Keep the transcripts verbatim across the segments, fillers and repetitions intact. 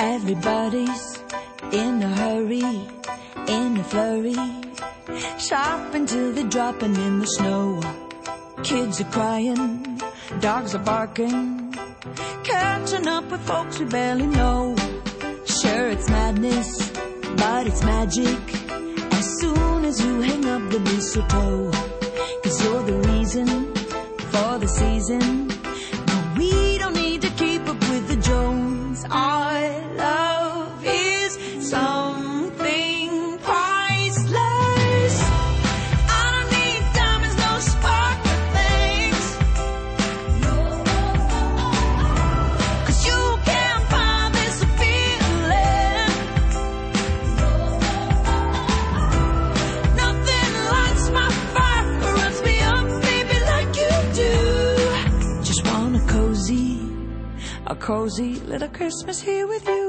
Everybody's in a hurry, in a flurry, shopping till they're dropping in the snow. Kids are crying, dogs are barking, catching up with folks we barely know. Sure, it's madness, but it's magic. As soon as you hang up the mistletoe, 'cause you're the reason for the season. No, we don't need to keep up with the Jones. Our love is something priceless. I don't need diamonds, no sparkly things, 'cause you can't buy this feeling. Nothing lights my fire or runs me up, baby, like you do. Just want a cozy, a cozy little Christmas here with you.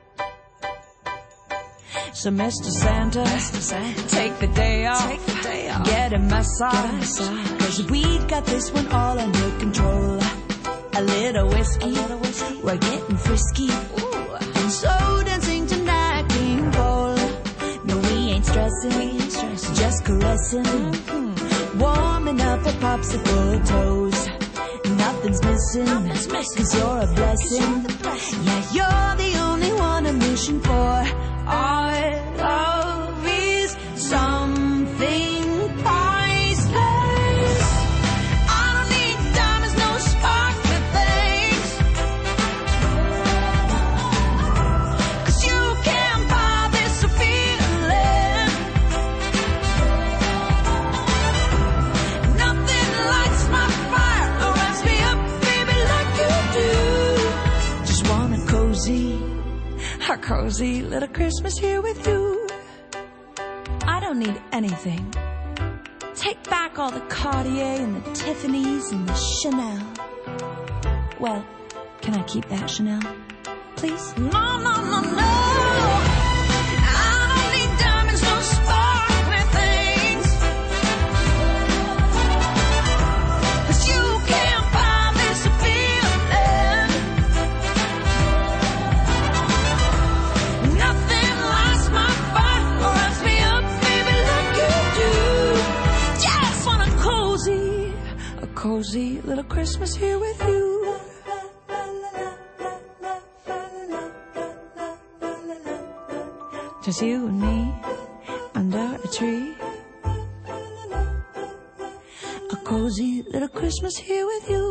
So Mister Santa, Mister Santa, take the day off, take the day off. Get a massage, 'cause we got this one all under control. A little whiskey, a little whiskey. We're getting frisky. Ooh. And so dancing tonight, King Cole. No, we ain't stressing, we ain't stressing. Just caressing, mm-hmm. Warming up our popsicle toes. Nothing's missing, Nothing's missing, 'cause you're a blessing. Yeah, you're the only one I'm wishing for. Our love is something priceless. I don't need diamonds, no sparkly things, 'cause you can't buy this feeling. Nothing lights my fire or runs me up, baby, like you do. Just want a cozy, a cozy little Christmas here with you. I don't need anything. Take back all the Cartier and the Tiffany's and the Chanel. Well, can I keep that Chanel, please? No, no, no, no. I don't need diamonds, no sparkly things, 'cause you can't buy this feeling. Nothing lights my fire or runs me up, baby, like you do. Just want a cozy, a cozy little Christmas here with you. Just you and me under a tree. A cozy little Christmas here with you.